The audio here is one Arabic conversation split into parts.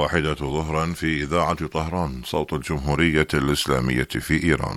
1 ظهرا في إذاعة طهران صوت الجمهورية الإسلامية في إيران.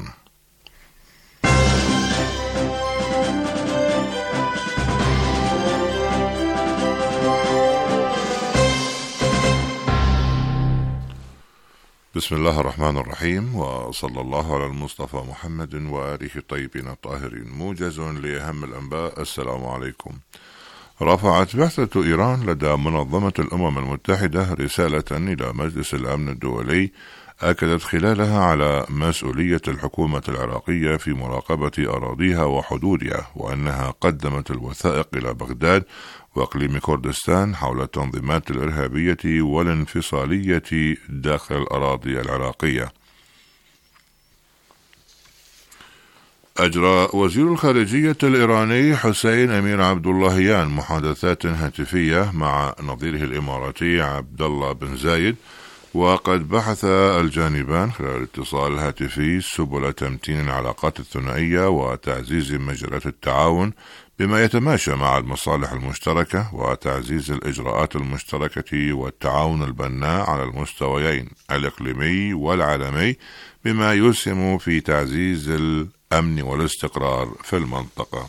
بسم الله الرحمن الرحيم، وصلى الله على المصطفى محمد وآله الطيبين الطاهرين. موجز لأهم الأنباء. السلام عليكم. رفعت بعثة إيران لدى منظمة الأمم المتحدة رسالة إلى مجلس الأمن الدولي أكدت خلالها على مسؤولية الحكومة العراقية في مراقبة أراضيها وحدودها، وأنها قدمت الوثائق إلى بغداد وإقليم كردستان حول التنظيمات الإرهابية والانفصالية داخل الأراضي العراقية. أجرى وزير الخارجية الإيراني حسين أمير عبد اللهيان محادثات هاتفية مع نظيره الإماراتي عبد الله بن زايد، وقد بحث الجانبان خلال الاتصال الهاتفي سبل تمتين العلاقات الثنائية وتعزيز مجالات التعاون بما يتماشى مع المصالح المشتركة، وتعزيز الإجراءات المشتركة والتعاون البناء على المستويين الإقليمي والعالمي، بما يسهم في تعزيز الأمن والاستقرار في المنطقة.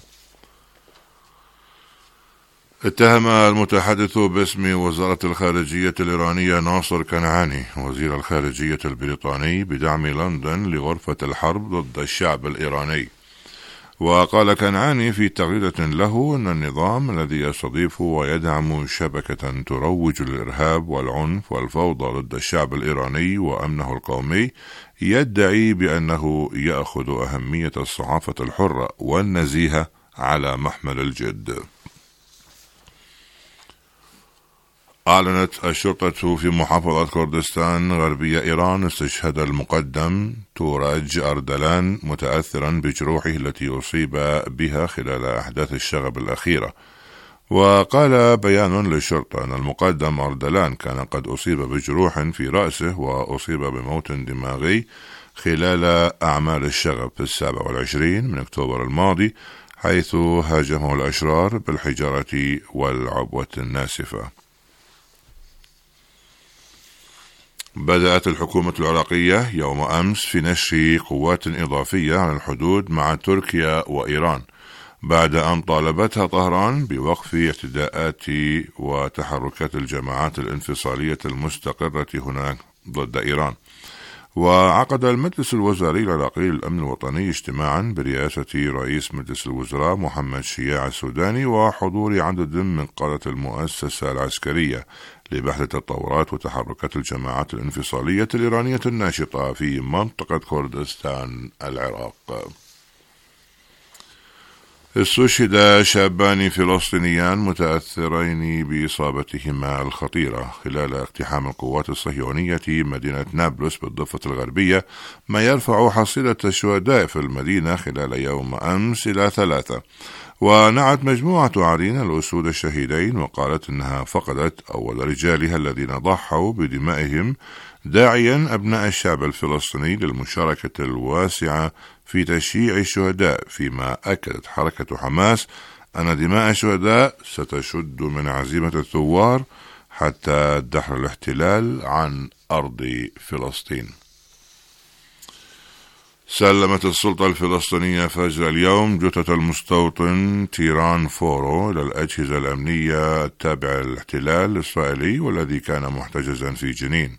اتهم المتحدث باسم وزارة الخارجية الإيرانية ناصر كنعاني وزير الخارجية البريطاني بدعم لندن لغرفة الحرب ضد الشعب الإيراني. وقال كنعاني في تغريدة له أن النظام الذي يستضيف ويدعم شبكة تروج للإرهاب والعنف والفوضى ضد الشعب الإيراني وأمنه القومي يدعي بأنه يأخذ أهمية الصحافة الحرة والنزيهة على محمل الجد. أعلنت الشرطة في محافظة كردستان غربية إيران استشهاد المقدم توراج أردلان متأثرا بجروحه التي أصيب بها خلال أحداث الشغب الأخيرة. وقال بيان للشرطة أن المقدم أردلان كان قد أصيب بجروح في رأسه وأصيب بموت دماغي خلال أعمال الشغب في 27 من أكتوبر الماضي، حيث هاجمه الأشرار بالحجارة والعبوة الناسفة. بدأت الحكومة العراقية يوم أمس في نشر قوات إضافية على الحدود مع تركيا وإيران، بعد أن طالبتها طهران بوقف اعتداءات وتحركات الجماعات الانفصالية المستقرة هناك ضد إيران. وعقد المجلس الوزاري العراقي للأمن الوطني اجتماعا برئاسة رئيس مجلس الوزراء محمد شياع السوداني وحضور عدد من قادة المؤسسة العسكرية لبحث التطورات وتحركات الجماعات الانفصالية الإيرانية الناشطة في منطقة كردستان العراق. استشهد شابان فلسطينيان متأثرين بإصابتهما الخطيرة خلال اقتحام القوات الصهيونية مدينة نابلس بالضفة الغربية، ما يرفع حصيلة الشهداء في المدينة خلال يوم أمس إلى 3. ونعت مجموعة عرين الأسود الشهيدين وقالت إنها فقدت أول رجالها الذين ضحوا بدمائهم، داعيا أبناء الشعب الفلسطيني للمشاركة الواسعة في تشييع الشهداء، فيما أكدت حركة حماس أن دماء الشهداء ستشد من عزيمة الثوار حتى دحر الاحتلال عن أرض فلسطين. سلمت السلطة الفلسطينية فجر اليوم جثة المستوطن تيران فورو إلى الأجهزة الأمنية التابعة للاحتلال الإسرائيلي والذي كان محتجزا في جنين.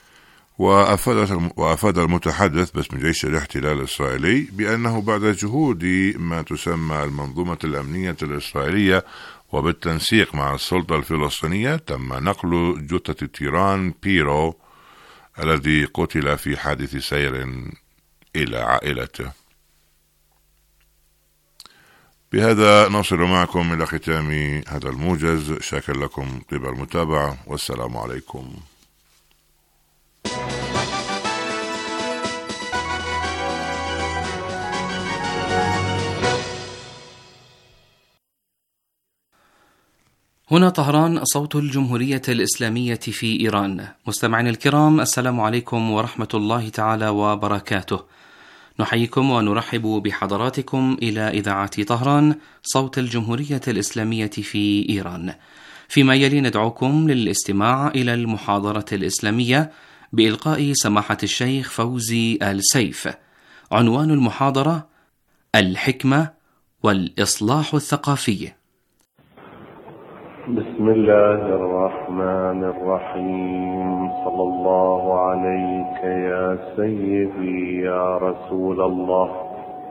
وأفاد المتحدث باسم جيش الاحتلال الإسرائيلي بأنه بعد جهود ما تسمى المنظومة الأمنية الإسرائيلية وبالتنسيق مع السلطة الفلسطينية تم نقل جثة تيران بيرو الذي قتل في حادث سير إلى عائلته. بهذا نصل معكم إلى ختام هذا الموجز. شاكر لكم طيب المتابعة، والسلام عليكم. هنا طهران صوت الجمهورية الإسلامية في إيران. مستمعين الكرام، السلام عليكم ورحمة الله تعالى وبركاته. نحييكم ونرحب بحضراتكم إلى إذاعة طهران صوت الجمهورية الإسلامية في إيران. فيما يلي ندعوكم للاستماع إلى المحاضرة الإسلامية بإلقاء سماحة الشيخ فوزي آل سيف. عنوان المحاضرة: الحكمة والإصلاح الثقافي. بسم الله الرحمن الرحيم. صلى الله عليك يا سيدي يا رسول الله.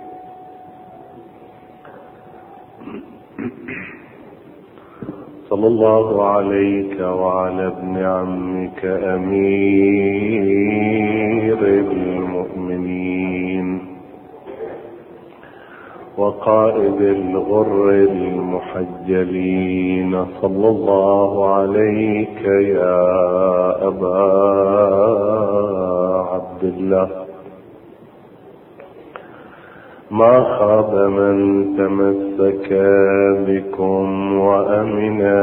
صلى الله عليك وعلى ابن عمك أمير المؤمنين وقائد الغر المحجلين. صلى الله عليك يا أبا عبد الله. ما خاب من تمسك بكم وأمنا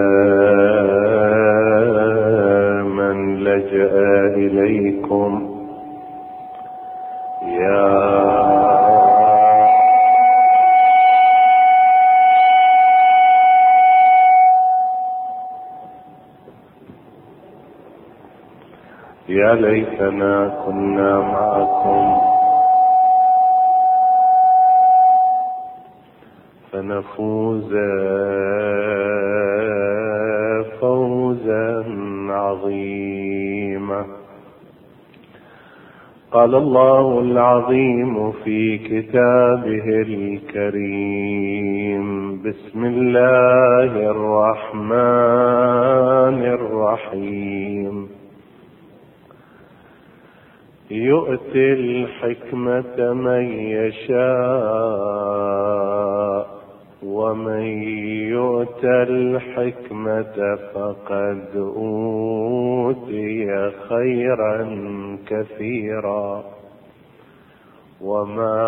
من لجأ إليكم يا ليتنا كنا معكم فنفوز فوزا عظيما. قال الله العظيم في كتابه الكريم: بسم الله الرحمن الرحيم. يؤتي الحكمة من يشاء ومن يؤت الحكمة فقد أوتي خيرا كثيرا وما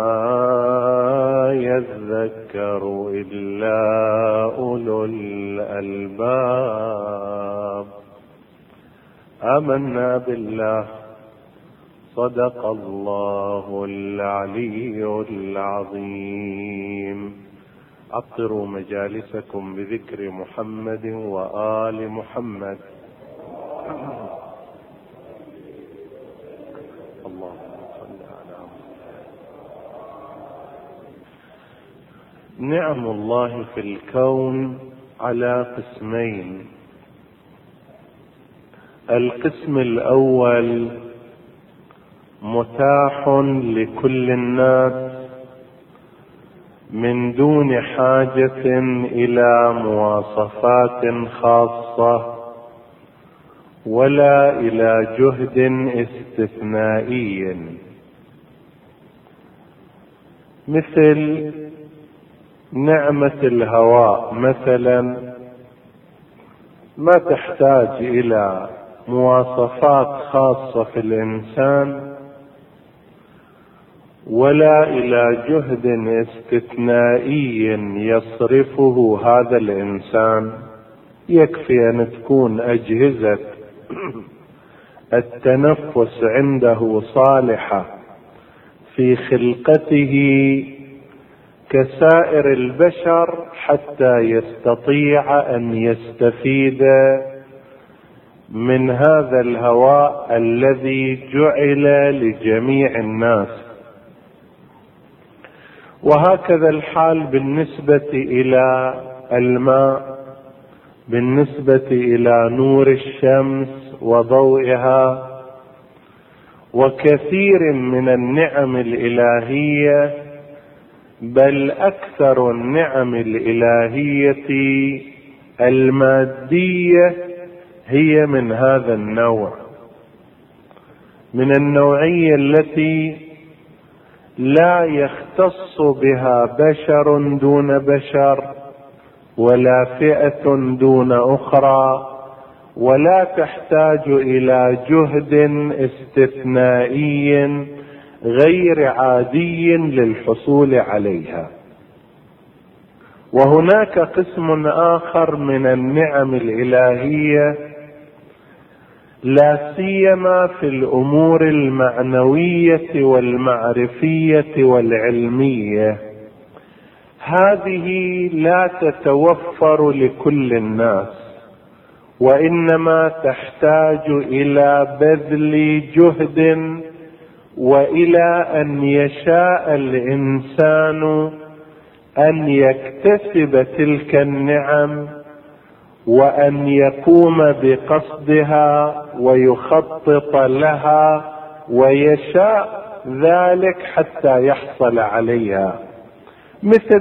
يذكر إلا أولو الألباب. آمنا بالله. صدق الله العلي العظيم. عطروا مجالسكم بذكر محمد وآل محمد. اللهم صل على محمد. نعم الله في الكون على قسمين. القسم الأول متاح لكل الناس من دون حاجة إلى مواصفات خاصة ولا إلى جهد استثنائي، مثل نعمة الهواء مثلا ما تحتاج إلى مواصفات خاصة في الإنسان ولا إلى جهد استثنائي يصرفه هذا الإنسان. يكفي أن تكون أجهزة التنفس عنده صالحة في خلقته كسائر البشر حتى يستطيع أن يستفيد من هذا الهواء الذي جعل لجميع الناس. وهكذا الحال بالنسبة إلى الماء، بالنسبة إلى نور الشمس وضوئها، وكثير من النعم الإلهية، بل أكثر النعم الإلهية المادية هي من هذا النوع، من النوعية التي لا يختص بها بشر دون بشر ولا فئة دون أخرى، ولا تحتاج إلى جهد استثنائي غير عادي للحصول عليها. وهناك قسم آخر من النعم الإلهية لا سيما في الأمور المعنوية والمعرفية والعلمية، هذه لا تتوفر لكل الناس، وإنما تحتاج إلى بذل جهد وإلى أن يشاء الإنسان أن يكتسب تلك النعم وأن يقوم بقصدها ويخطط لها ويشاء ذلك حتى يحصل عليها. مثل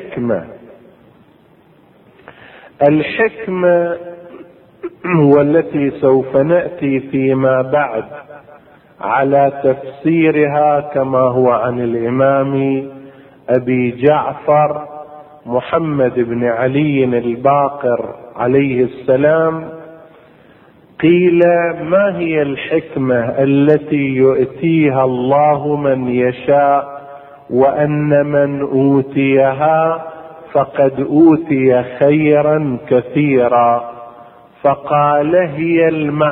الحكمة والتي سوف نأتي فيما بعد على تفسيرها كما هو عن الإمام أبي جعفر محمد بن علي الباقر عليه السلام. قيل: ما هي الحكمة التي يؤتيها الله من يشاء وأن من أوتيها فقد أوتي خيرا كثيرا؟ فقال: هي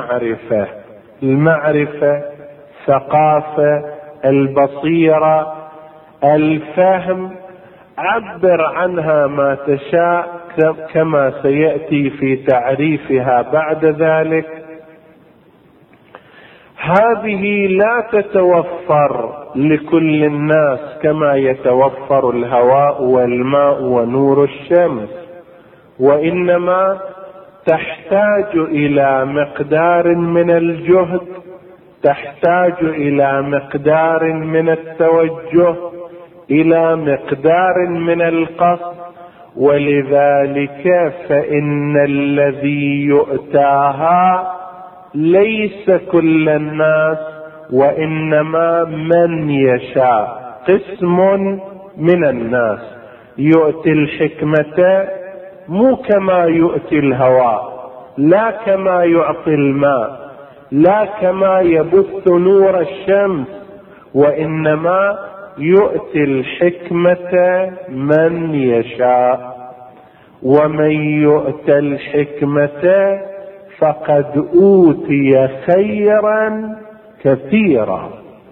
المعرفة، ثقافة، البصيرة، الفهم، عبر عنها ما تشاء كما سيأتي في تعريفها بعد ذلك. هذه لا تتوفر لكل الناس كما يتوفر الهواء والماء ونور الشمس، وإنما تحتاج إلى مقدار من الجهد، تحتاج إلى مقدار من التوجه، إلى مقدار من القصد. ولذلك فإن الذي يؤتاها ليس كل الناس، وإنما من يشاء، قسم من الناس. يؤتي الحكمة مو كما يؤتي الهواء، لا كما يعطي الماء، لا كما يبث نور الشمس، وإنما يؤتي الحكمة من يشاء. ومن يؤتى الحكمة فقد أوتي خيرا كثيرا.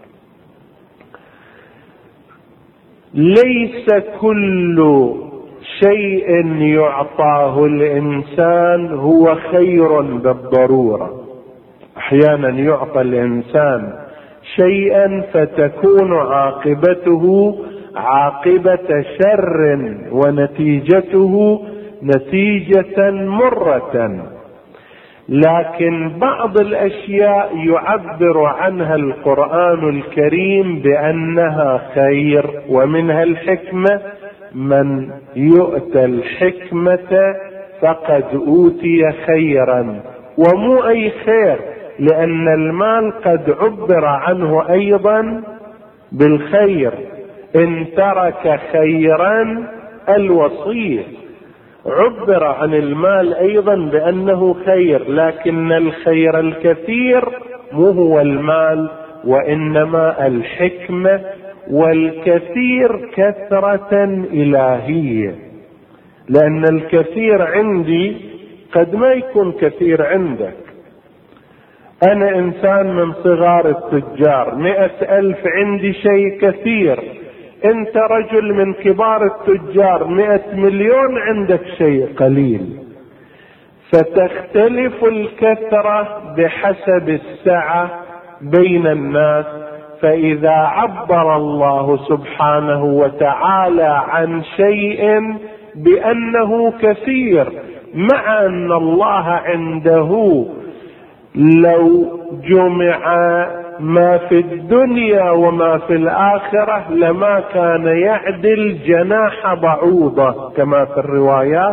ليس كل شيء يعطاه الإنسان هو خير بالضرورة. أحيانا يعطى الإنسان شيئا فتكون عاقبته عاقبة شر ونتيجته نتيجة مرة. لكن بعض الأشياء يعبر عنها القرآن الكريم بأنها خير، ومنها الحكمة: من يؤتى الحكمة فقد أوتي خيرا. ومو أي خير، لأن المال قد عبر عنه أيضا بالخير. إن ترك خيرا الوصية، عبر عن المال أيضا بأنه خير، لكن الخير الكثير مو هو المال وإنما الحكمة، والكثير كثرة إلهية. لأن الكثير عندي قد ما يكون كثير عندك. أنا إنسان من صغار التجار، 100,000 عندي شيء كثير. أنت رجل من كبار التجار، 100 مليون عندك شيء قليل. فتختلف الكثرة بحسب السعة بين الناس. فإذا عبر الله سبحانه وتعالى عن شيء بأنه كثير، مع أن الله عنده لو جمع ما في الدنيا وما في الآخرة لما كان يعدل جناح بعوضة كما في الروايات.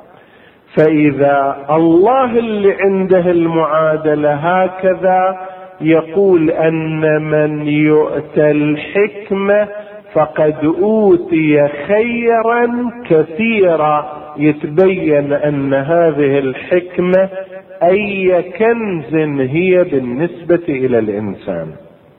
فإذا الله اللي عنده المعادلة هكذا يقول أن من يؤتى الحكمة فقد أوتي خيرا كثيرا، يتبين أن هذه الحكمة أي كنز هي بالنسبة إلى الإنسان.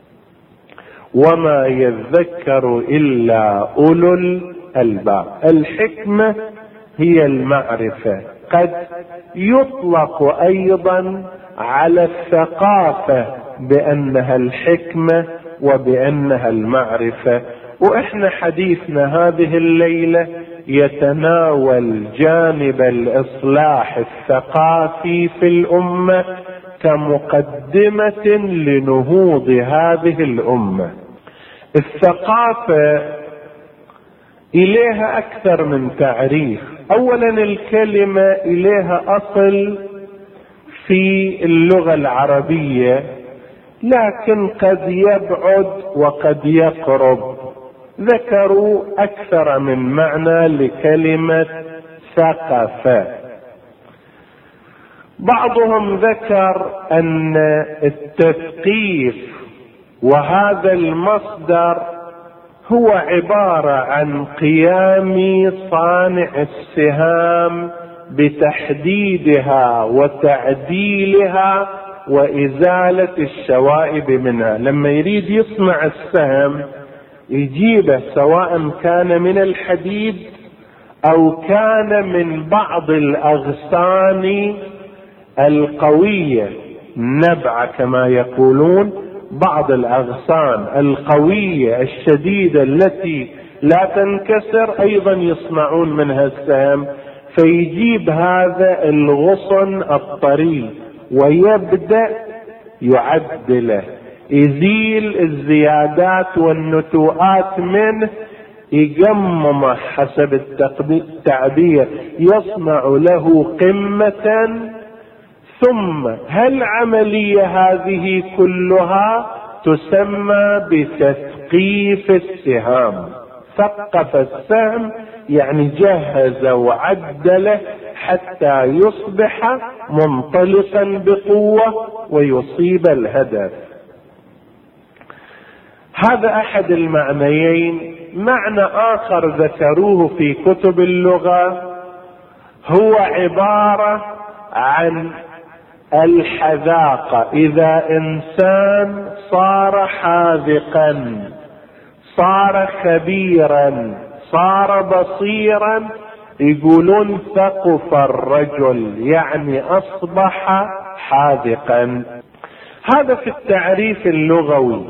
وما يذكر إلا أولو الألباب. الحكمة هي المعرفة، قد يطلق أيضا على الثقافة بأنها الحكمة وبأنها المعرفة. وإحنا حديثنا هذه الليلة يتناول جانب الإصلاح الثقافي في الأمة كمقدمة لنهوض هذه الأمة. الثقافة إليها أكثر من تعريف. أولا الكلمة إليها أصل في اللغة العربية، لكن قد يبعد وقد يقرب. ذكروا أكثر من معنى لكلمة ثقافة. بعضهم ذكر أن التثقيف وهذا المصدر هو عبارة عن قيام صانع السهام بتحديدها وتعديلها وإزالة الشوائب منها. لما يريد يصنع السهم يجيبه سواء كان من الحديد أو كان من بعض الأغصان القوية، نبع كما يقولون، بعض الأغصان القوية الشديدة التي لا تنكسر أيضا يصنعون منها السهم. فيجيب هذا الغصن الطري ويبدأ يعدله، يزيل الزيادات والنتوءات منه، يقممه حسب التعبير، يصنع له قمة. ثم هالعملية هذه كلها تسمى بتثقيف السهام. ثقف السهم يعني جهز وعدله حتى يصبح منطلقا بقوة ويصيب الهدف. هذا أحد المعنيين. معنى آخر ذكروه في كتب اللغة هو عبارة عن الحذاقة. إذا إنسان صار حاذقا، صار خبيرا، صار بصيرا، يقولون ثقف الرجل، يعني أصبح حاذقا. هذا في التعريف اللغوي.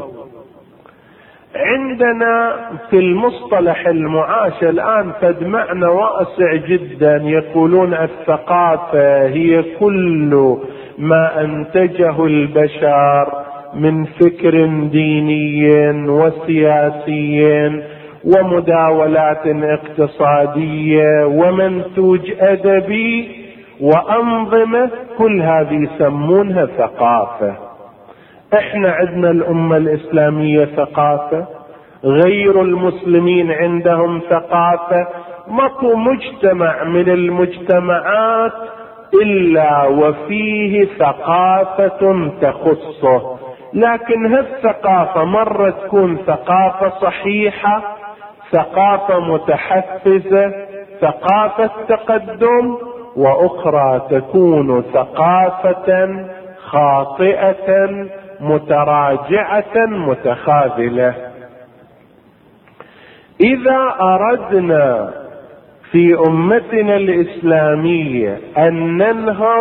عندنا في المصطلح المعاش الآن فد معنى واسع جدا. يقولون الثقافة هي كل ما أنتجه البشر من فكر ديني وسياسي ومداولات اقتصادية ومنتوج أدبي وأنظمة، كل هذه يسمونها ثقافة. احنا عندنا الأمة الإسلامية ثقافة، غير المسلمين عندهم ثقافة. ماكو مجتمع من المجتمعات إلا وفيه ثقافة تخصه، لكن هالثقافة مرة تكون ثقافة صحيحة، ثقافة متحفزة، ثقافة تقدم، وأخرى تكون ثقافة خاطئة متراجعة متخاذلة. إذا أردنا في أمتنا الإسلامية أن ننهض،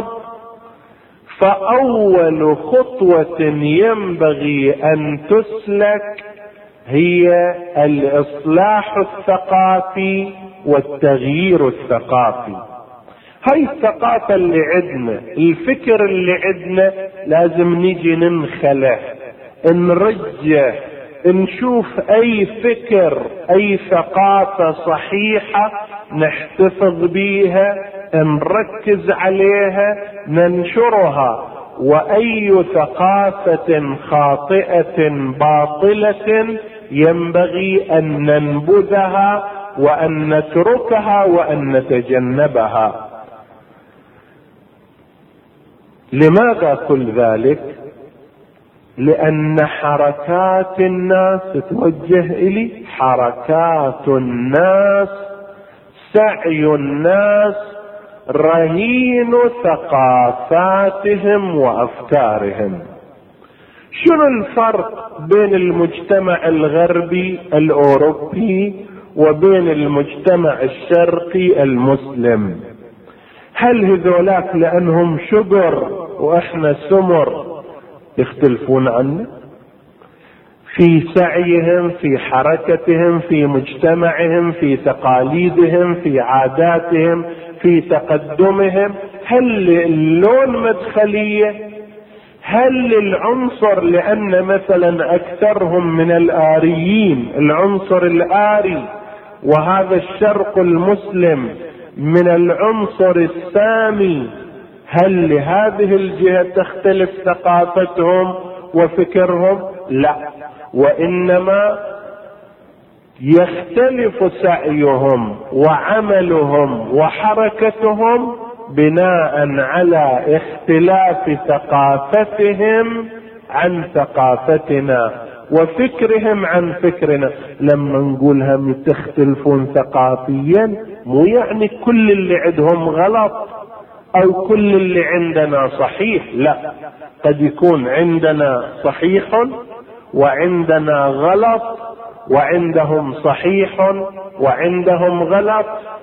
فأول خطوة ينبغي أن تسلك هي الإصلاح الثقافي والتغيير الثقافي. هاي الثقافة اللي عندنا، الفكر اللي عندنا، لازم نيجي ننخله، نرجه، نشوف أي فكر، أي ثقافة صحيحة نحتفظ بيها، نركز عليها، ننشرها، وأي ثقافة خاطئة باطلة ينبغي أن ننبذها وأن نتركها وأن نتجنبها. لماذا كل ذلك؟ لأن حركات الناس توجه إلي، حركات الناس، سعي الناس رهين ثقافاتهم وأفكارهم. شنو الفرق بين المجتمع الغربي الأوروبي وبين المجتمع الشرقي المسلم؟ هل هذولاك لأنهم شجر وإحنا سمر يختلفون عنا؟ في سعيهم، في حركتهم، في مجتمعهم، في تقاليدهم، في عاداتهم، في تقدمهم. هل للون مدخلية؟ هل للعنصر؟ لأن مثلا أكثرهم من الآريين، العنصر الآري، وهذا الشرق المسلم من العنصر السامي، هل لهذه الجهة تختلف ثقافتهم وفكرهم؟ لا، وإنما يختلف سعيهم وعملهم وحركتهم بناء على اختلاف ثقافتهم عن ثقافتنا وفكرهم عن فكرنا. لما نقول هم تختلفون ثقافيا مو يعني كل اللي عندهم غلط او كل اللي عندنا صحيح، لا، قد يكون عندنا صحيح وعندنا غلط وعندهم صحيح وعندهم غلط.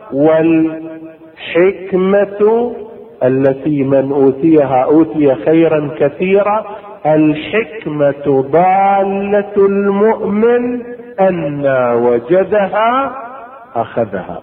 والحكمة التي من أوتيها أوتي خيرا كثيرا. الحكمة ضالة المؤمن أن وجدها أخذها.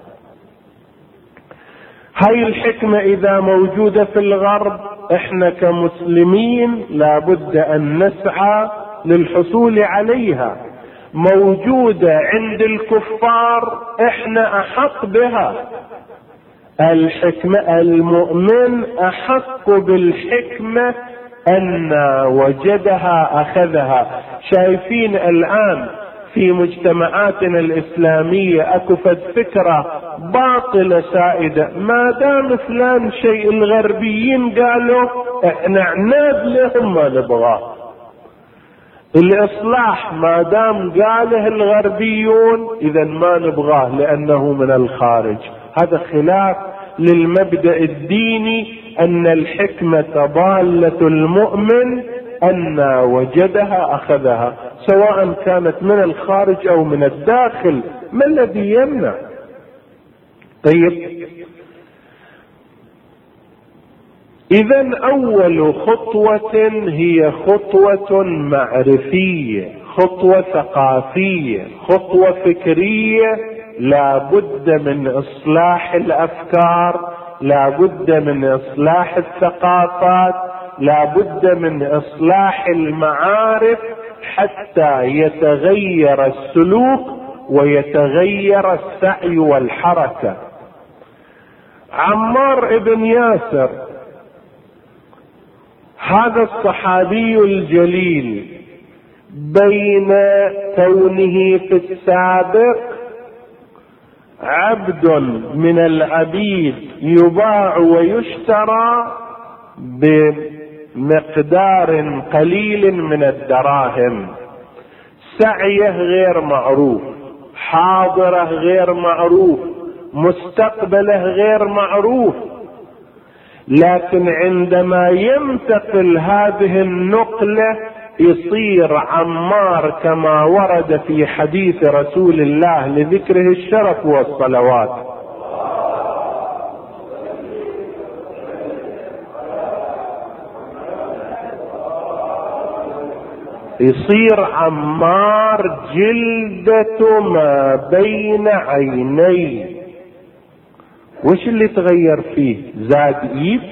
هاي الحكمة إذا موجودة في الغرب، احنا كمسلمين لابد أن نسعى للحصول عليها. موجودة عند الكفار، احنا أحق بها. الحكمة، المؤمن أحق بالحكمة أن وجدها أخذها. شايفين الآن في مجتمعاتنا الإسلامية أكفت فكرة باطلة سائدة، ما دام فلان شيء الغربيين قالوا احنا عناد لهم ما نبغاه. الإصلاح ما دام قاله الغربيون إذا ما نبغاه لأنه من الخارج. هذا خلاف للمبدأ الديني أن الحكمة ضالة المؤمن أن وجدها أخذها، سواء كانت من الخارج أو من الداخل. ما الذي يمنع؟ طيب، إذن أول خطوة هي خطوة معرفية، خطوة ثقافية، خطوة فكرية. لا بد من إصلاح الأفكار، لا بد من إصلاح الثقافات، لا بد من إصلاح المعارف حتى يتغير السلوك ويتغير السعي والحركة. عمار بن ياسر هذا الصحابي الجليل، بين كونه في السابق عبد من العبيد يباع ويشترى بمقدار قليل من الدراهم، سعيه غير معروف، حاضره غير معروف، مستقبله غير معروف. لكن عندما ينتقل هذه النقلة يصير عمار كما ورد في حديث رسول الله لذكره الشرف والصلوات، يصير عمار جلدة ما بين عينيه. وش اللي تغير فيه؟ زاد ايد،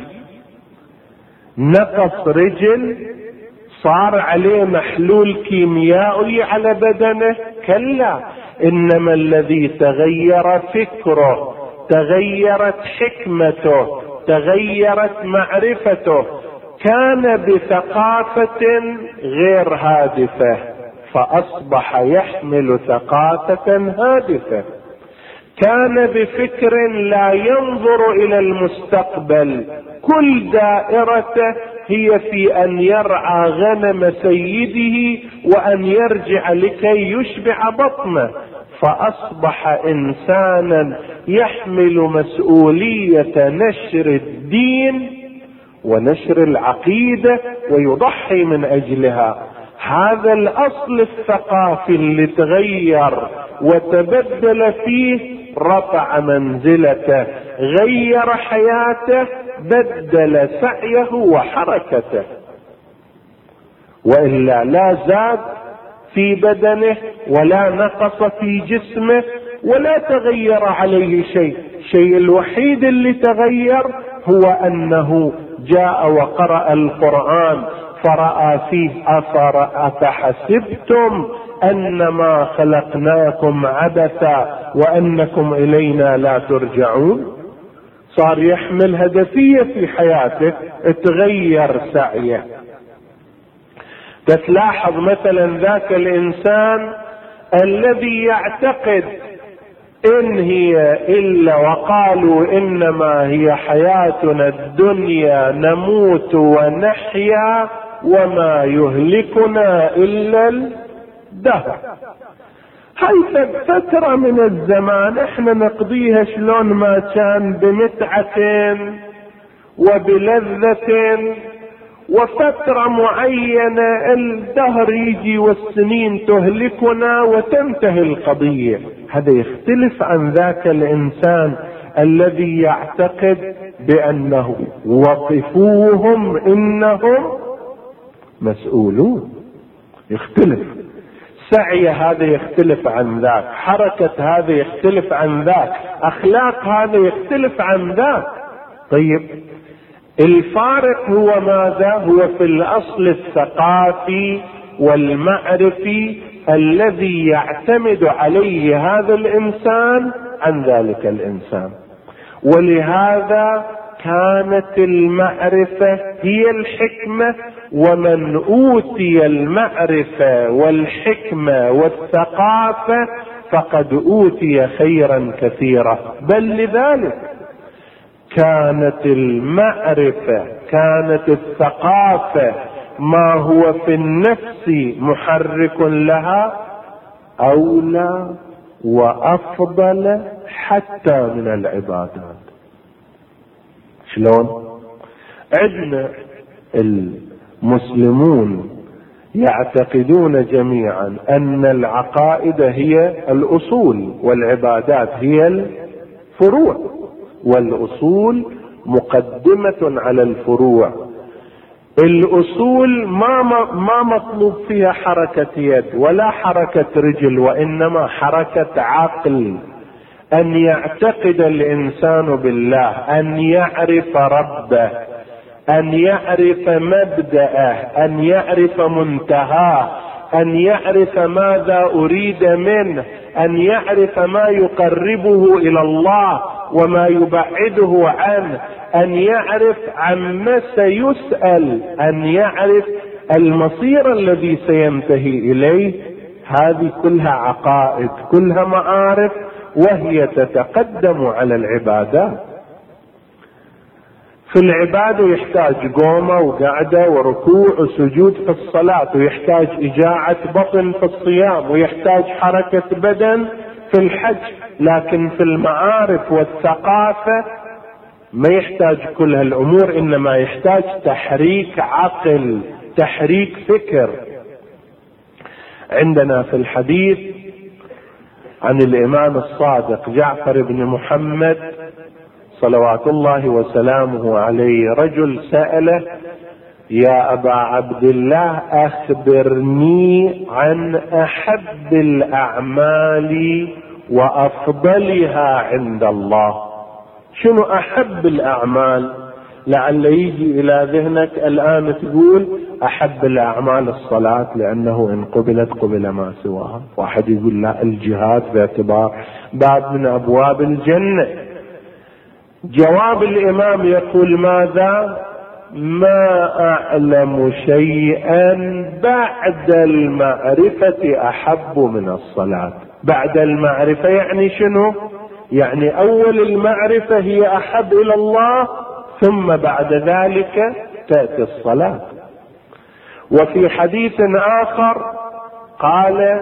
نقص رجل، صار عليه محلول كيميائي على بدنه؟ كلا، انما الذي تغير فكره، تغيرت حكمته، تغيرت معرفته. كان بثقافة غير هادفة فأصبح يحمل ثقافة هادفة. كان بفكر لا ينظر إلى المستقبل، كل دائرته هي في أن يرعى غنم سيده وأن يرجع لكي يشبع بطنه، فأصبح إنسانا يحمل مسؤولية نشر الدين ونشر العقيدة ويضحي من أجلها. هذا الأصل الثقافي اللي تغير وتبدل فيه، رفع منزلته، غير حياته، بدل سعيه وحركته. وإلا لا زاد في بدنه ولا نقص في جسمه ولا تغير عليه شيء. الشيء الوحيد اللي تغير هو أنه جاء وقرأ القرآن فرأى فيه أثر أفحسبتم أنما خلقناكم عبثا وأنكم إلينا لا ترجعون. صار يحمل هدفية في حياته، تغير سعيه. تلاحظ مثلا ذاك الإنسان الذي يعتقد إن هي إلا وقالوا إنما هي حياتنا الدنيا نموت ونحيا وما يهلكنا إلا الدهر. هاي فترة من الزمان احنا نقضيها شلون ما كان، بمتعة وبلذة، وفترة معينة الدهر يجي والسنين تهلكنا وتنتهي القضية. هذا يختلف عن ذاك الإنسان الذي يعتقد بأنه وقفوهم إنهم مسؤولون. يختلف سعي هذا، يختلف عن ذاك حركة هذا، يختلف عن ذاك أخلاق هذا، يختلف عن ذاك. طيب الفارق هو ماذا؟ هو في الأصل الثقافي والمعرفي الذي يعتمد عليه هذا الإنسان عن ذلك الإنسان. ولهذا كانت المعرفة هي الحكمة، ومن أوتي المعرفة والحكمة والثقافة فقد أوتي خيرا كثيرا. بل لذلك كانت المعرفة، كانت الثقافة ما هو في النفس محرك لها أولى وأفضل حتى من العبادات. شلون؟ عندنا المسلمون يعتقدون جميعا أن العقائد هي الأصول والعبادات هي الفروع، والأصول مقدمة على الفروع. الأصول ما مطلوب فيها حركة يد ولا حركة رجل، وإنما حركة عقل. أن يعتقد الإنسان بالله، أن يعرف ربه، أن يعرف مبدأه، أن يعرف منتهاه، أن يعرف ماذا أريد منه، أن يعرف ما يقربه إلى الله وما يبعده عنه، أن يعرف عما سيسأل، أن يعرف المصير الذي سينتهي إليه. هذه كلها عقائد، كلها معارف، وهي تتقدم على العبادات. في العبادة يحتاج قومة وقعدة وركوع وسجود في الصلاة، ويحتاج إجاعة بطن في الصيام، ويحتاج حركة بدن في الحج. لكن في المعارف والثقافة ما يحتاج كل هالأمور، إنما يحتاج تحريك عقل، تحريك فكر. عندنا في الحديث عن الإمام الصادق جعفر بن محمد صلوات الله وسلامه عليه، رجل سأله: يا أبا عبد الله أخبرني عن أحب الأعمال وأفضلها عند الله. شنو أحب الأعمال؟ لعل يجي إلى ذهنك الآن تقول أحب الأعمال الصلاة لأنه إن قبلت قبل ما سواها. واحد يقول لا، الجهاد باعتبار باب من أبواب الجنة. جواب الإمام يقول ماذا؟ ما أعلم شيئا بعد المعرفة أحب من الصلاة. بعد المعرفة يعني شنو؟ يعني أول المعرفة هي أحب إلى الله، ثم بعد ذلك تأتي الصلاة. وفي حديث آخر قال: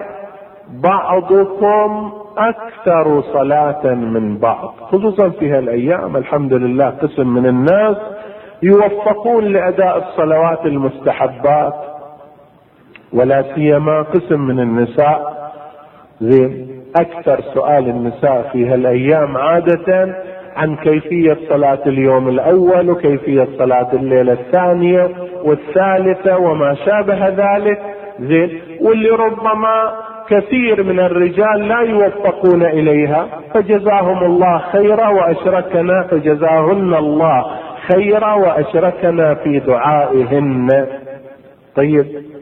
بعضكم أكثر صلاة من بعض. خصوصا في هالأيام الحمد لله قسم من الناس يوفقون لأداء الصلوات المستحبات، ولا سيما قسم من النساء. زين، أكثر سؤال النساء في هالأيام عادة عن كيفية صلاة اليوم الأول، وكيفية صلاة الليلة الثانية والثالثة وما شابه ذلك. زين، واللي ربما كثير من الرجال لا يوفقون إليها، فجزاهم الله خيرا وأشركنا، فجزاهن الله خيرا وأشركنا في دعائهن. طيب،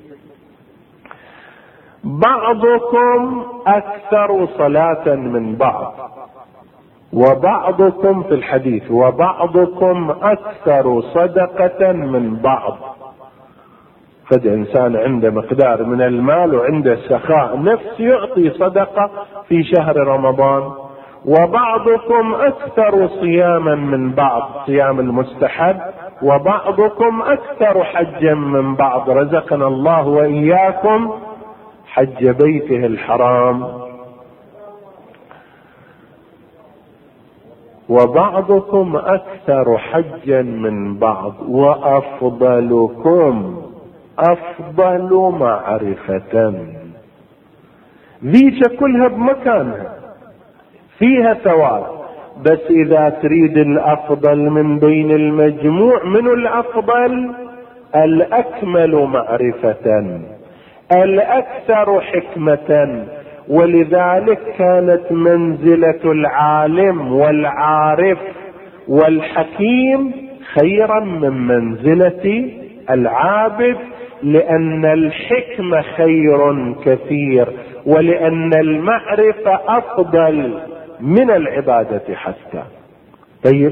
بعضكم أكثر صلاة من بعض، وبعضكم في الحديث وبعضكم أكثر صدقة من بعض. فد إنسان عنده مقدار من المال وعنده سخاء نفس يعطي صدقة في شهر رمضان. وبعضكم أكثر صياما من بعض، صيام المستحب، وبعضكم أكثر حجا من بعض، رزقنا الله وإياكم حج بيته الحرام. وبعضكم أكثر حجا من بعض، وأفضلكم أفضل معرفة. ذيك كلها بمكانها فيها ثواب، بس إذا تريد الأفضل من بين المجموع، من الأفضل؟ الأكمل معرفة، الأكثر حكمة. ولذلك كانت منزلة العالم والعارف والحكيم خيرا من منزلة العابد، لأن الحكمة خير كثير، ولأن المعرفة أفضل من العبادة حتى. طيب،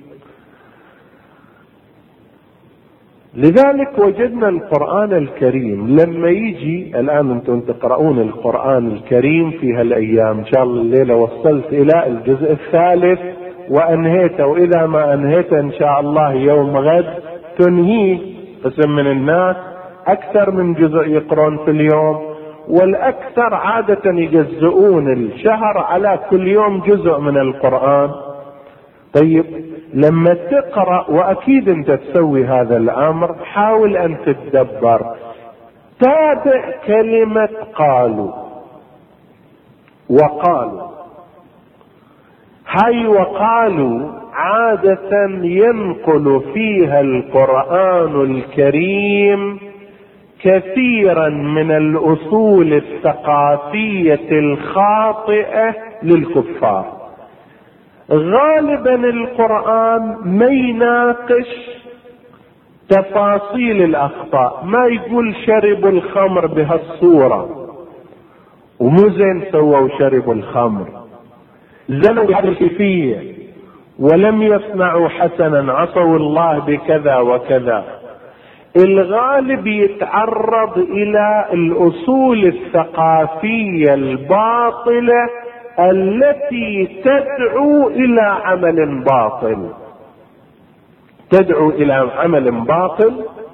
لذلك وجدنا القرآن الكريم لما يجي الآن أنتم تقرؤون القرآن الكريم في هالأيام، إن شاء الله الليلة وصلت إلى الجزء الثالث وأنهيته، وإذا ما أنهيته إن شاء الله يوم غد تنهيه. قسم من الناس أكثر من جزء يقرون في اليوم، والأكثر عادة يجزئون الشهر على كل يوم جزء من القرآن. طيب، لما تقرأ، وأكيد أنت تسوي هذا الأمر، حاول أن تتدبر، تابع كلمة قالوا وقالوا. هاي وقالوا عادة ينقل فيها القرآن الكريم كثيرا من الأصول الثقافية الخاطئة للكفار. غالبا القرآن ما يناقش تفاصيل الأخطاء، ما يقول شربوا الخمر بهالصورة ومو زين سووا شربوا الخمر، زنوا بالكيفية ولم يصنعوا حسنا، عصوا الله بكذا وكذا. الغالب يتعرض إلى الأصول الثقافية الباطلة التي تدعو إلى عمل باطل، تدعو إلى عمل باطل،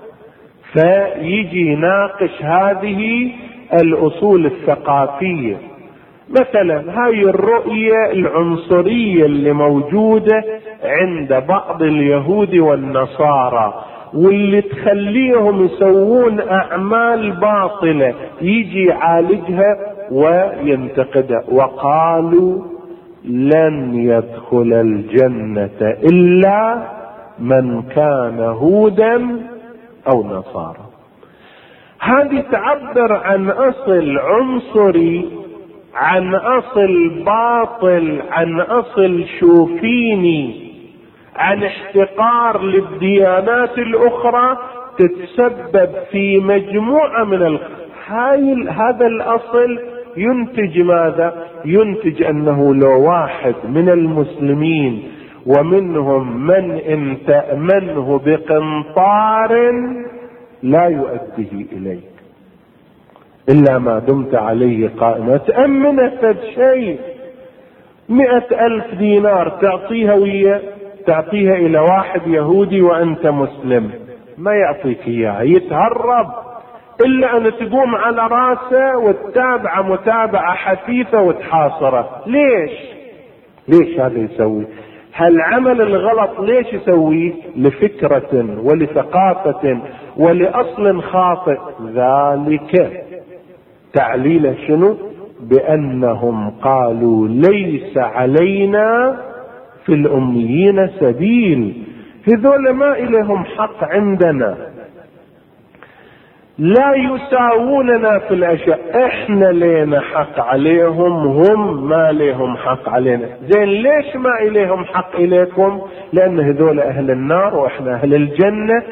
فيجي يناقش هذه الأصول الثقافية. مثلا هاي الرؤية العنصرية اللي موجودة عند بعض اليهود والنصارى، واللي تخليهم يسوون أعمال باطلة، يجي يعالجها وينتقدها. وقالوا لن يدخل الجنة إلا من كان هودا أو نصارى. هذه تعبر عن أصل عنصري، عن أصل باطل، عن أصل شوفيني، عن احتقار للديانات الأخرى، تتسبب في مجموعة من هذا الأصل ينتج ماذا؟ ينتج أنه لو واحد من المسلمين ومنهم من إن تأمنه بقنطار لا يؤديه إليك إلا ما دمت عليه قائما. تأمنت شيء 100,000 دينار تعطيها إلى واحد يهودي وأنت مسلم، ما يعطيك إياها، يتهرب، إلا أن تقوم على راسه وتتابع متابعة حثيثة وتحاصره. ليش هذا يسوي؟ هالعمل الغلط ليش يسويه؟ لفكرة ولثقافة ولأصل خاطئ. ذلك تعليله شنو؟ بأنهم قالوا ليس علينا في الأميين سبيل، هذول ما إليهم حق عندنا. لا يساووننا في الأشياء، احنا لينا حق عليهم، هم ما ليهم حق علينا. زين ليش ما إليهم حق إليكم؟ لأن هذول أهل النار وإحنا أهل الجنة.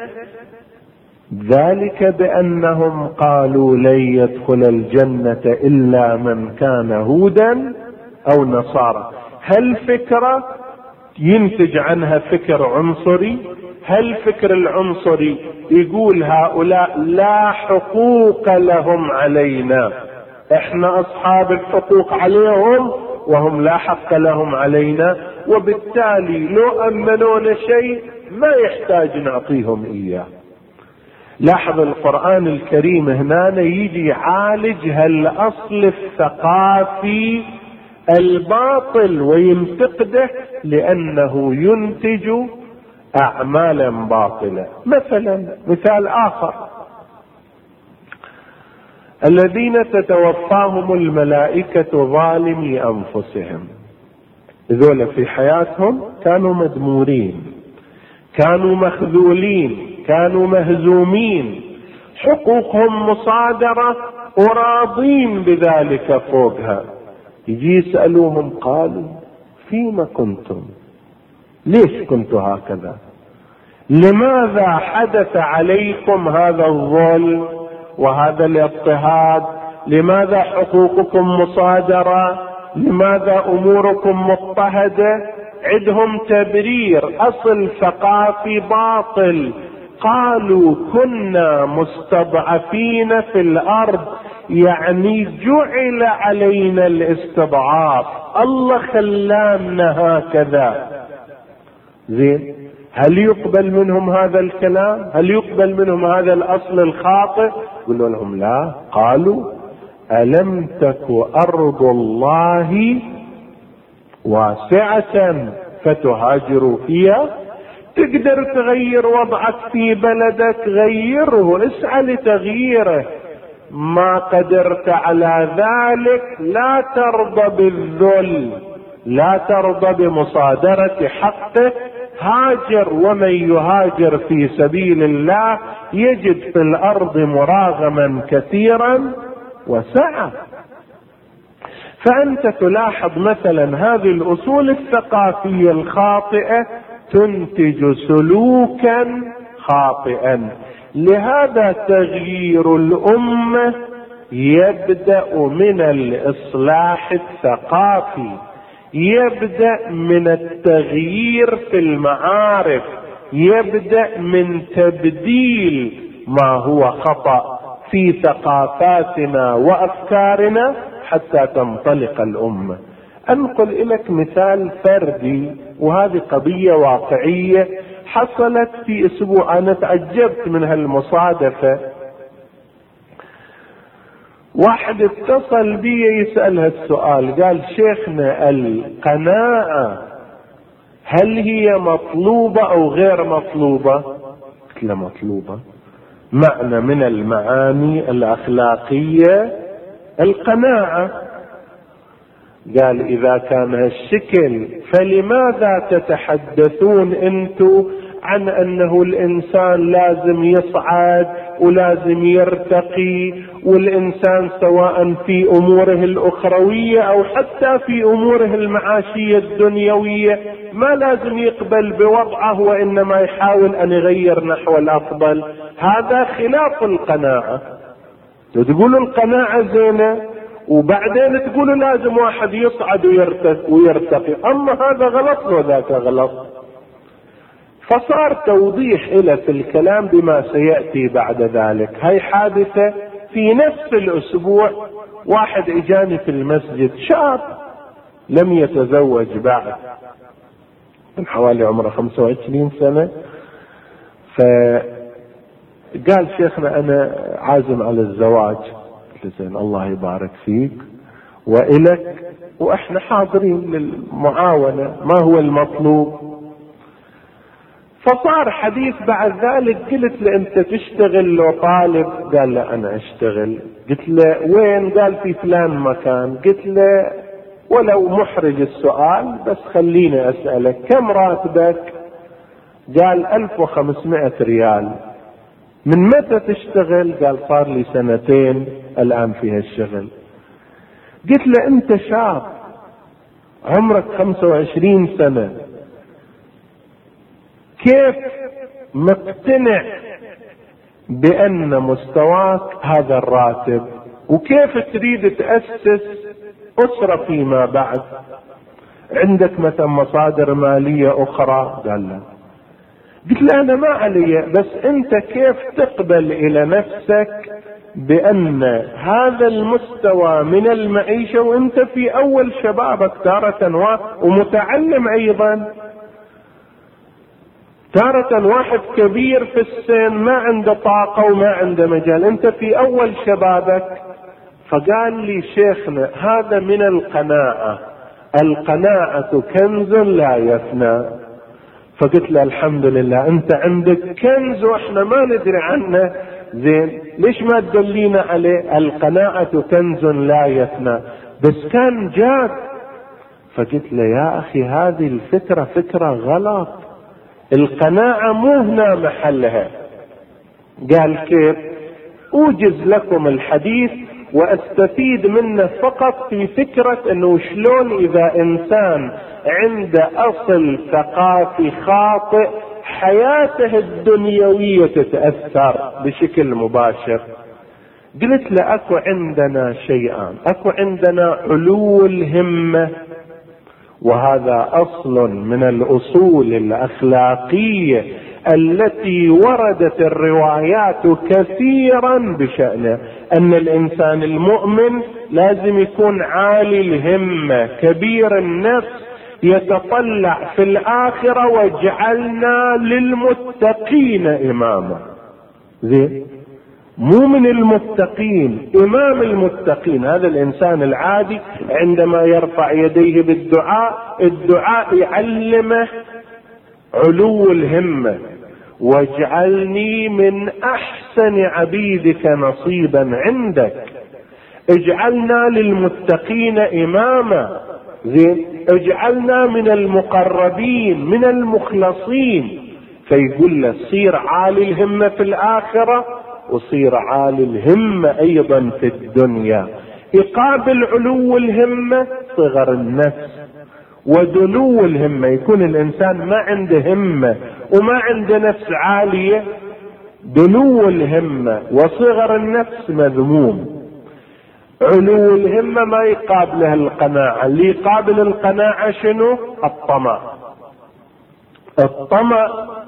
ذلك بأنهم قالوا لن يدخل الجنة إلا من كان هودا أو نصارى. هل فكرة ينتج عنها فكر عنصري؟ هل فكر العنصري يقول هؤلاء لا حقوق لهم علينا، احنا اصحاب الحقوق عليهم وهم لا حق لهم علينا، وبالتالي لو امنونا شيء ما يحتاج نعطيهم اياه. لاحظ القرآن الكريم هنا يجي يعالج هالاصل الثقافي الباطل وينتقده لانه ينتج اعمالا باطلة. مثلا مثال اخر، الذين تتوفاهم الملائكة ظالمي انفسهم، ذولا في حياتهم كانوا مدمورين، كانوا مخذولين، كانوا مهزومين، حقوقهم مصادرة وراضين بذلك فوقها. يجي يسألوهم قالوا فيما كنتم؟ ليش كنتوا هكذا؟ لماذا حدث عليكم هذا الظلم وهذا الاضطهاد؟ لماذا حقوقكم مصادرة؟ لماذا اموركم مضطهدة؟ عندهم تبرير، اصل ثقافي باطل. قالوا كنا مستضعفين في الارض، يعني جعل علينا الاستضعاف، الله خلانا هكذا. زين، هل يقبل منهم هذا الكلام؟ هل يقبل منهم هذا الاصل الخاطئ؟ قلوا لهم لا. قالوا ألم تك أرض الله واسعة فتهاجروا فيها؟ تقدر تغير وضعك في بلدك، غيره، اسعى لتغييره. ما قدرت على ذلك لا ترضى بالذل، لا ترضى بمصادرة حقه، هاجر. ومن يهاجر في سبيل الله يجد في الأرض مراغما كثيرا وسعة. فأنت تلاحظ مثلا هذه الأصول الثقافية الخاطئة تنتج سلوكا خاطئا. لهذا تغيير الأمة يبدأ من الإصلاح الثقافي، يبدأ من التغيير في المعارف، يبدأ من تبديل ما هو خطأ في ثقافاتنا وأفكارنا حتى تنطلق الأمة. أنقل لك مثال فردي، وهذه قضية واقعية حصلت في أسبوع. أنا تعجبت من هالمصادفة. واحد اتصل بي يسأل هالسؤال، قال شيخنا القناعة هل هي مطلوبة أو غير مطلوبة؟ قلت له مطلوبة، معنى من المعاني الأخلاقية القناعة. قال إذا كان هالشكل فلماذا تتحدثون أنتم عن أنه الإنسان لازم يصعد ولازم يرتقي، والإنسان سواء في أموره الأخروية أو حتى في أموره المعاشية الدنيوية ما لازم يقبل بوضعه وإنما يحاول أن يغير نحو الأفضل؟ هذا خلاف القناعة. تقولوا القناعة زينة وبعدين تقولوا لازم واحد يصعد ويرتقي، أما هذا غلط وذاك غلط. فصار توضيح له في الكلام بما سيأتي بعد ذلك. هاي حادثة في نفس الأسبوع. واحد اجاني في المسجد، شاب لم يتزوج بعد، من حوالي عمره 25 سنة، فقال شيخنا أنا عازم على الزواج. قلت زين الله يبارك فيك وإلك، وإحنا حاضرين للمعاونة، ما هو المطلوب؟ فصار حديث بعد ذلك. قلت له أنت تشتغل لو طالب؟ قال لا أنا أشتغل. قلت له وين؟ قال في فلان مكان. قلت له ولو محرج السؤال بس خليني أسألك كم راتبك؟ قال 1500 ريال. من متى تشتغل؟ قال صار لي 2 الآن في هالشغل. قلت له أنت شاب عمرك 25 سنة، كيف مقتنع بأن مستواك هذا الراتب، وكيف تريد تأسس أسرة فيما بعد؟ عندك مثلا مصادر مالية أخرى؟ قال لا. قلت له أنا ما علي، بس أنت كيف تقبل إلى نفسك بأن هذا المستوى من المعيشة وأنت في أول شبابك تارة ومتعلم أيضا، تارة واحد كبير في السن ما عنده طاقة وما عنده مجال، أنت في أول شبابك. فقال لي شيخنا هذا من القناعة، القناعة كنز لا يفنى. فقلت له الحمد لله أنت عندك كنز وإحنا ما ندري عنه، زين ليش ما تدلينا عليه؟ القناعة كنز لا يفنى. بس كان جاد. فقلت له يا أخي هذه الفكرة فكرة غلط، القناعة مو هنا محلها. قال كيف؟ أوجز لكم الحديث واستفيد منه فقط في فكرة انه شلون اذا انسان عنده اصل ثقافي خاطئ حياته الدنيوية تتأثر بشكل مباشر. قلت له اكو عندنا شيئان، اكو عندنا علو الهمة، وهذا اصل من الاصول الاخلاقية التي وردت الروايات كثيرا بشأنه، ان الانسان المؤمن لازم يكون عالي الهمة كبير النفس، يتطلع في الاخرة واجعلنا للمتقين اماما. زين مو من المتقين، امام المتقين. هذا الانسان العادي عندما يرفع يديه بالدعاء، الدعاء يعلمه علو الهمة، واجعلني من احسن عبيدك نصيبا عندك، اجعلنا للمتقين اماما. زين اجعلنا من المقربين من المخلصين. فيقول له صير عالي الهمة في الاخرة وصير عالي الهمة ايضا في الدنيا. يقابل علو الهمة صغر النفس ودنو الهمة، يكون الانسان ما عنده همة وما عنده نفس عالية، دنو الهمة وصغر النفس مذموم. علو الهمة ما يقابله القناعة، اللي يقابل القناعة شنو؟ الطمع. الطمع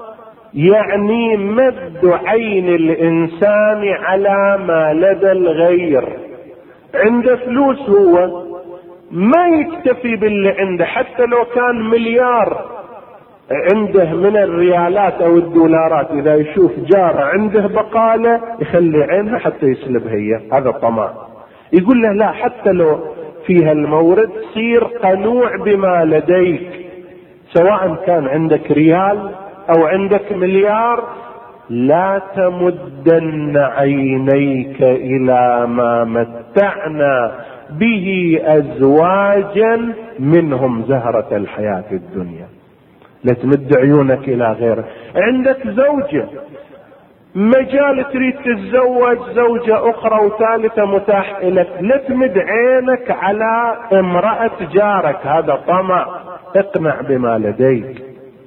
يعني مد عين الانسان على ما لدى الغير. عنده فلوس هو ما يكتفي باللي عنده، حتى لو كان مليار عنده من الريالات او الدولارات، اذا يشوف جاره عنده بقالة يخلي عينه حتى يسلب هي، هذا طمع. يقول له لا، حتى لو فيها المورد صير قنوع بما لديك، سواء كان عندك ريال او عندك مليار، لا تمدن عينيك الى ما متعنا به ازواجا منهم زهرة الحياة الدنيا. لا تمد عيونك الى غيره. عندك زوجة مجال تريد تتزوج زوجة اخرى وثالثة متاح لك، لا تمد عينك على امرأة جارك، هذا طمع. اقنع بما لديك.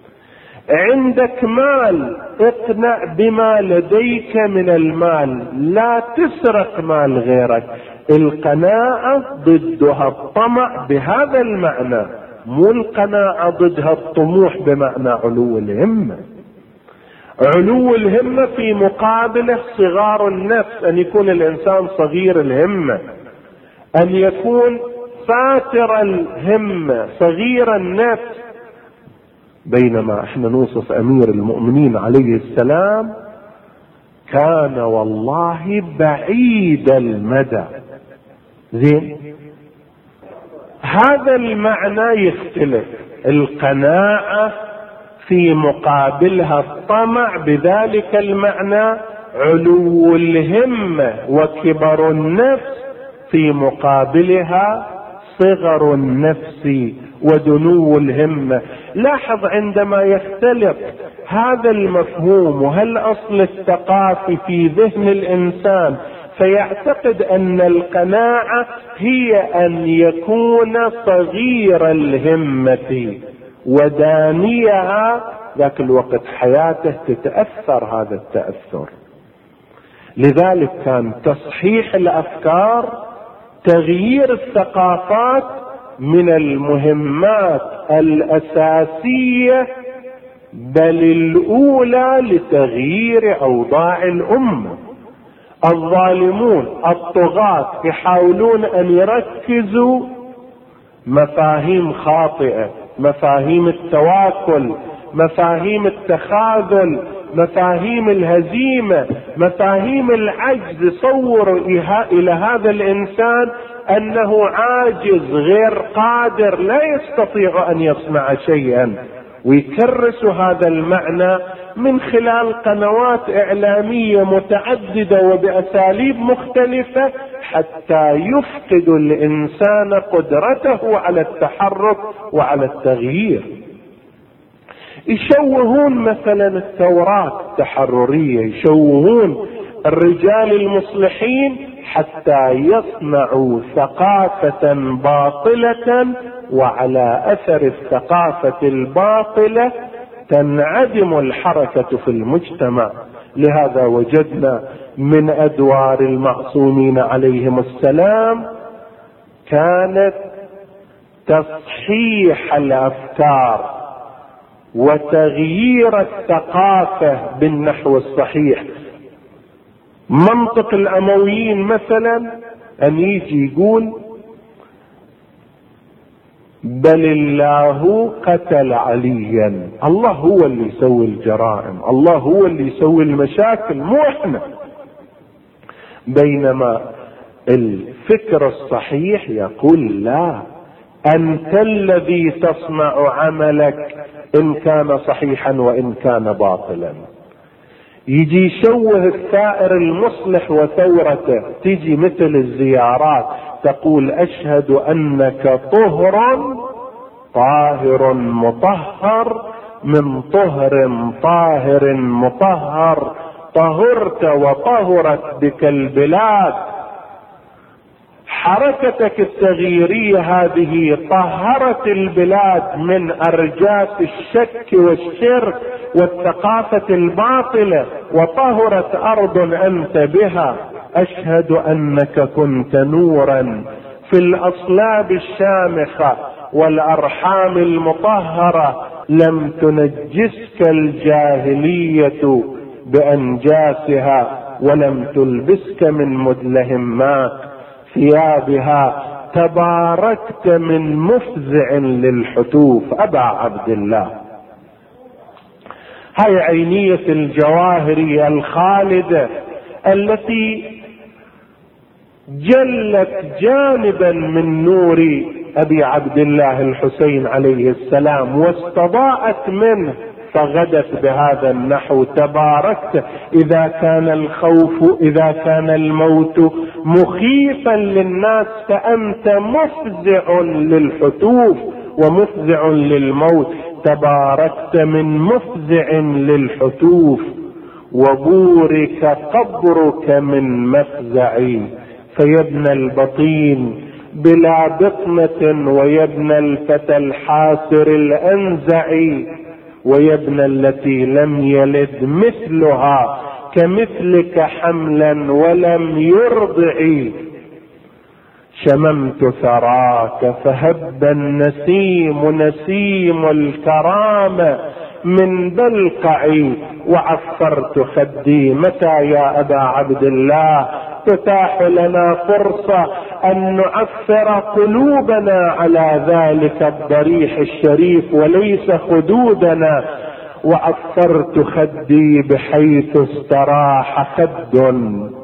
عندك مال، اقنع بما لديك من المال، لا تسرق مال غيرك. القناعة ضدها الطمع بهذا المعنى، مو القناعة ضدها الطموح بمعنى علو الهمة. علو الهمة في مقابله صغار النفس، ان يكون الانسان صغير الهمة، ان يكون فاتر الهمة صغير النفس. بينما احنا نوصف امير المؤمنين عليه السلام كان والله بعيد المدى. زين هذا المعنى يختلف، القناعة في مقابلها الطمع، بذلك المعنى علو الهمة وكبر النفس في مقابلها صغر النفس ودنو الهمة. لاحظ عندما يختلط هذا المفهوم وهالأصل الثقافي في ذهن الإنسان فيعتقد أن القناعة هي أن يكون صغير الهمة ودانيها، ذاك الوقت حياته تتأثر هذا التأثر. لذلك كان تصحيح الأفكار، تغيير الثقافات من المهمات الأساسية بل الأولى لتغيير أوضاع الأمة. الظالمون الطغاة يحاولون أن يركزوا مفاهيم خاطئة، مفاهيم التواكل، مفاهيم التخاذل، مفاهيم الهزيمة، مفاهيم العجز. صوروا إلى هذا الإنسان أنه عاجز غير قادر لا يستطيع أن يصنع شيئا، ويكرسوا هذا المعنى من خلال قنوات إعلامية متعددة وبأساليب مختلفة حتى يفقد الإنسان قدرته على التحرك وعلى التغيير. يشوهون مثلا الثورات التحررية، يشوهون الرجال المصلحين حتى يصنعوا ثقافة باطلة، وعلى أثر الثقافة الباطلة تنعدم الحركة في المجتمع. لهذا وجدنا من أدوار المعصومين عليهم السلام كانت تصحيح الأفكار وتغيير الثقافة بالنحو الصحيح. منطق الأمويين مثلا أن يجي يقول بل الله قتل عليا، الله هو اللي يسوي الجرائم، الله هو اللي يسوي المشاكل مو احنا. بينما الفكر الصحيح يقول لا، أنت الذي تصنع عملك إن كان صحيحا وإن كان باطلا. يجي يشوه الثائر المصلح وثورته، تيجي مثل الزيارات تقول أشهد أنك طاهر مطهر من طهر طاهر مطهر، طهرت وطهرت بك البلاد. حركتك التغييرية هذه طهرت البلاد من أرجاس الشك والشرك والثقافة الباطلة، وطهرت أرض أنت بها. أشهد أنك كنت نورا في الأصلاب الشامخة والأرحام المطهرة، لم تنجسك الجاهلية بأنجاسها ولم تلبسك من مدلهمات ثيابها. تباركت من مفزع للحتوف أبا عبد الله. هاي عينية الجواهرية الخالدة التي جلت جانبا من نور أبي عبد الله الحسين عليه السلام واستضاءت منه، فغدت بهذا النحو تباركت. إذا كان الموت مخيفا للناس فأنت مفزع للحتوف ومفزع للموت. تباركت من مفزع للحتوف وبورك قبرك من مفزعي. فيا ابن البطين بلا بطنة، ويا ابن الفتى الحاسر الأنزعي، ويا ابن التي لم يلد مثلها كمثلك حملا ولم يرضعي. شممت ثراك فهب النسيم نسيم الكرامة من بلقعي، وعفرت خدي. متى يا أبا عبد الله تتاح لنا فرصة أن نعفر قلوبنا على ذلك الضريح الشريف وليس خدودنا؟ وعفرت خدي بحيث استراح خد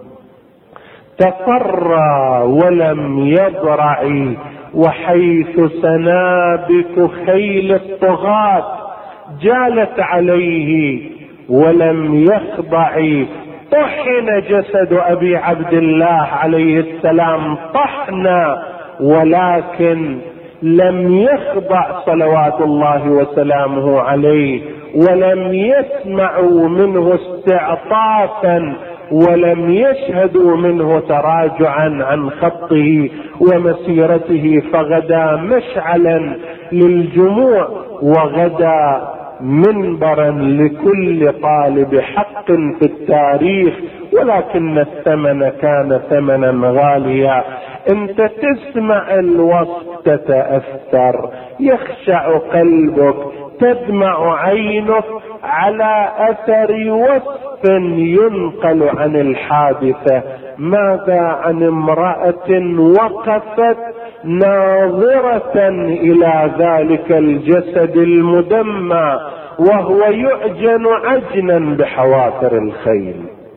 تقرى ولم يضرع، وحيث سنابك خيل الطغاة جالت عليه ولم يخضع. طحن جسد أبي عبد الله عليه السلام طحنا، ولكن لم يخضع صلوات الله وسلامه عليه، ولم يسمعوا منه استعطافا، ولم يشهدوا منه تراجعا عن خطه ومسيرته، فغدا مشعلا للجموع وغدا منبرا لكل طالب حق في التاريخ، ولكن الثمن كان ثمنا غاليا. انت تسمع الوصف تتأثر، يخشع قلبك، تدمع عينك على اثر وصف ينقل عن الحادثة. ماذا عن امرأة وقفت ناظرة الى ذلك الجسد المدمى وهو يعجن عجنا بحوافر الخيل؟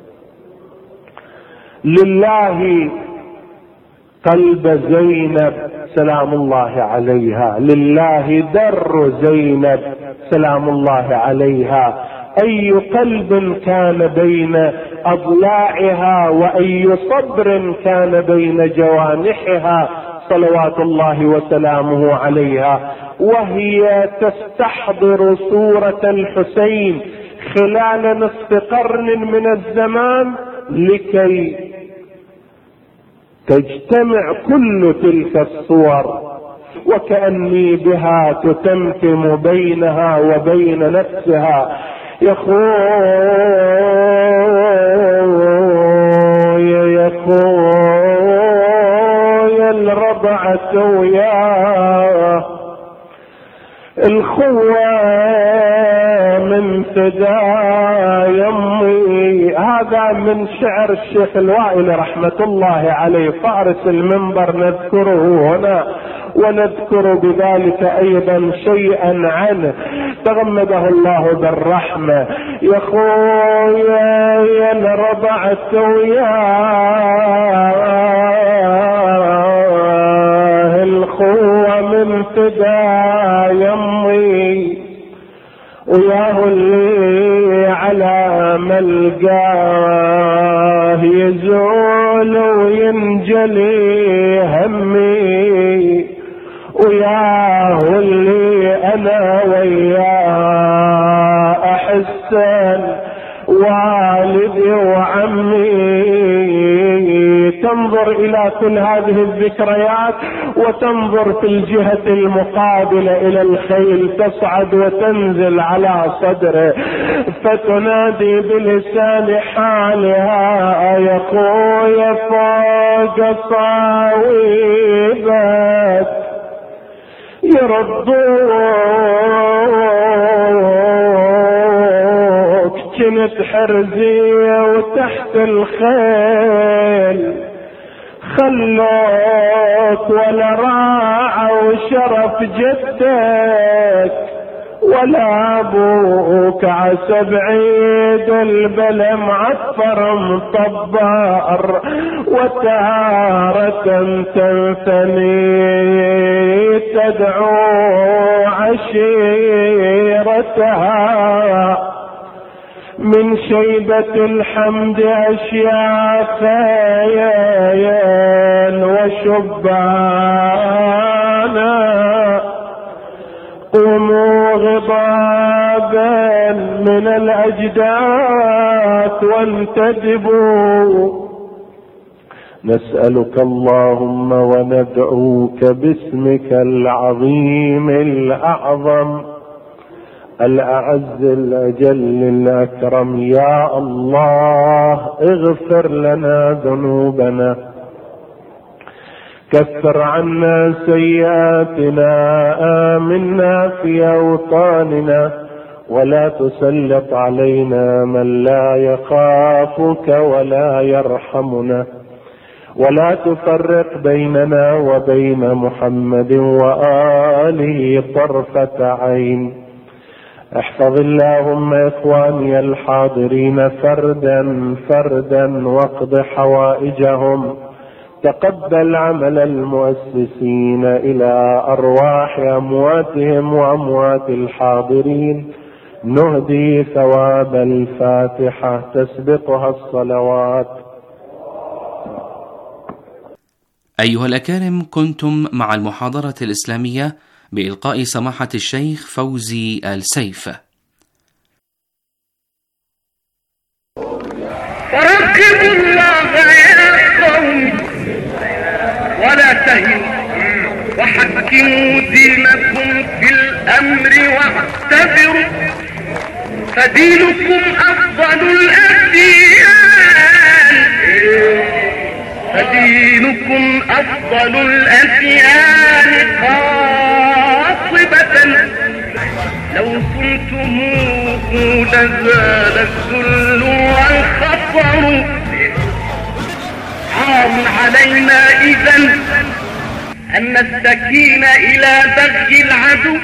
لله قلب زينب سلام الله عليها، لله در زينب سلام الله عليها. اي قلب كان بين اضلاعها، واي صبر كان بين جوانحها صلوات الله وسلامه عليها، وهي تستحضر صورة الحسين خلال نصف قرن من الزمان لكي تجتمع كل تلك الصور، وكأني بها تتمتم بينها وبين نفسها. يا خويا الرضعة وياه الخوة من فدا يمي. هذا من شعر الشيخ الوائل رحمة الله عليه، فارس المنبر نذكره هنا، ونذكر بذلك ايضا شيئا عنه تغمده الله بالرحمة. يا خويا الرضعة وياه الخوة من فدا يمي، وياه اللي على ملقاه يزول وينجلي همي، وياه اللي انا وياه احسن والدي وعمي. تنظر الى كل هذه الذكريات وتنظر في الجهة المقابلة الى الخيل تصعد وتنزل على صدره، فتنادي بلسان حالها يا خويا فوق صاويبك يردوك، كنت حرزية وتحت الخيل خلوك ولا راعوا شرف جدك، ولا ابوك عسى بعيد البلا معفر مطبر، وتارة تنثني تدعو عشيرتها من شيبة الحمد أشياخين وشبانا. قوموا غضابا من الأجداث وانتدبوا، نسألك اللهم وندعوك باسمك العظيم الأعظم الأعز الأجل الأكرم. يا الله اغفر لنا ذنوبنا، كفر عنا سيئاتنا، آمنا في أوطاننا، ولا تسلط علينا من لا يخافك ولا يرحمنا، ولا تفرق بيننا وبين محمد وآله طرفة عين. احفظ اللهم إخواني الحاضرين فردا فردا واقض حوائجهم. تقبل عمل المؤسسين إلى أرواح أمواتهم وأموات الحاضرين. نهدي ثواب الفاتحة تسبقها الصلوات. أيها الأكارم، كنتم مع المحاضرة الإسلامية بإلقاء سماحة الشيخ فوزي السيف. فرقبوا الله يا قوم ولا تهنوا وحكموا دينكم في الأمر واعتبروا، فدينكم أفضل الأديان، فدينكم أفضل الأديان قاطبة، لو صمتموه لزال الذل والخطر. حرام علينا إذن أن نستكين إلى بغي العدو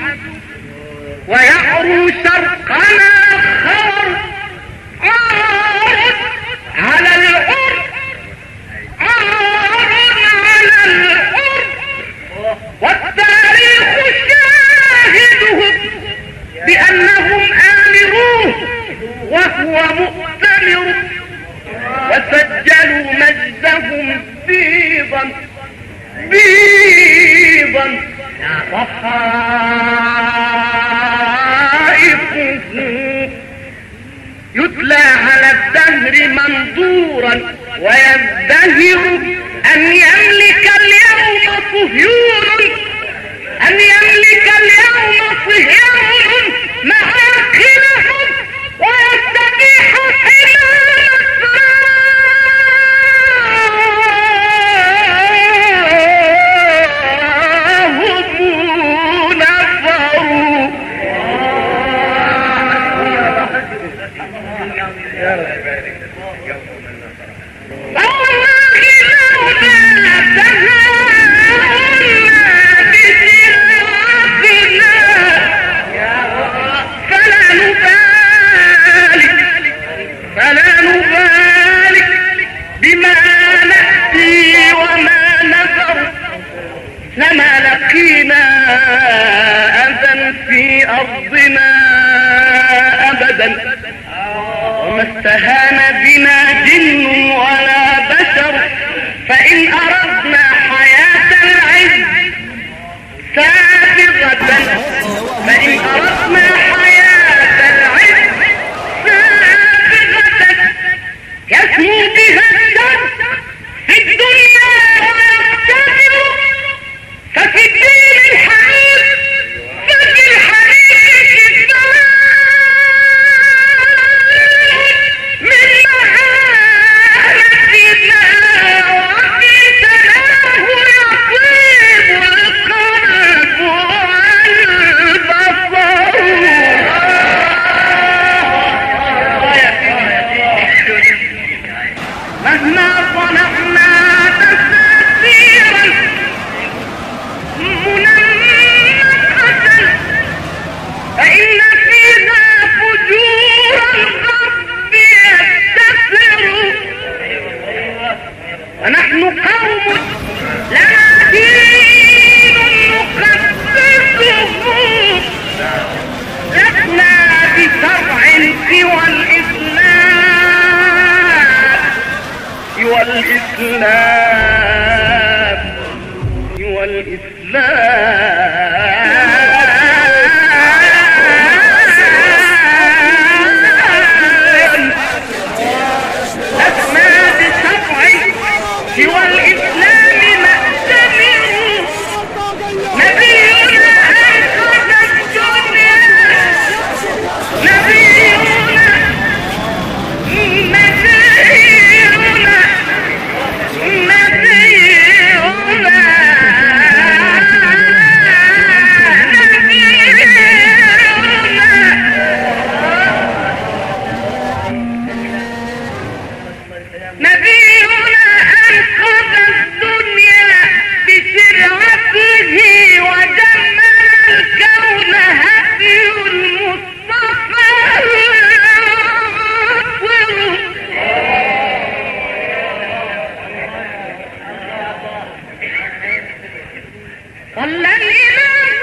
ويعرو شرقنا خار، عار على الأرض، عار على الأرض، والتاريخ شاهدهم بأنهم آمروه وهو مؤتمر، وسجلوا مجدهم بيضا بيضا وحائطه يتلى على الدهر منظورا، ويزدهر أن يملك اليوم صهيون، أن يملك اليوم صهيون معاقلهم ويستبيح حمام فلا نبالي بما نأتي وما نذر، لما لقينا أذى في أرضنا أبدا، وما استهان بنا جن ولا بشر، فإن أردنا حياة العز سابغة، فإن أردنا حياة العز سابغة يسمو بها الشر في الدنيا ويقتدر، ففي الدين الحنيف ففي الحنيف كفاية من مهانتنا، وفي سلاه يطيب القلب والبصر. مهما صنعنا تسيرا منمقة، فإن فيها فجورا الرب يستثر، ونحن قوم لنا دين نقدسه، لسنا بشرع سوى الإسلام، سوى الإسلام، سوى الإسلام. لسنا بشرع سوى الإسلام مأتمر، نبينا أنقذ الدنيا، نبينا نبينا أنقذ الدنيا بشرعته وجمل الكون هدي المصطفى صلى الإله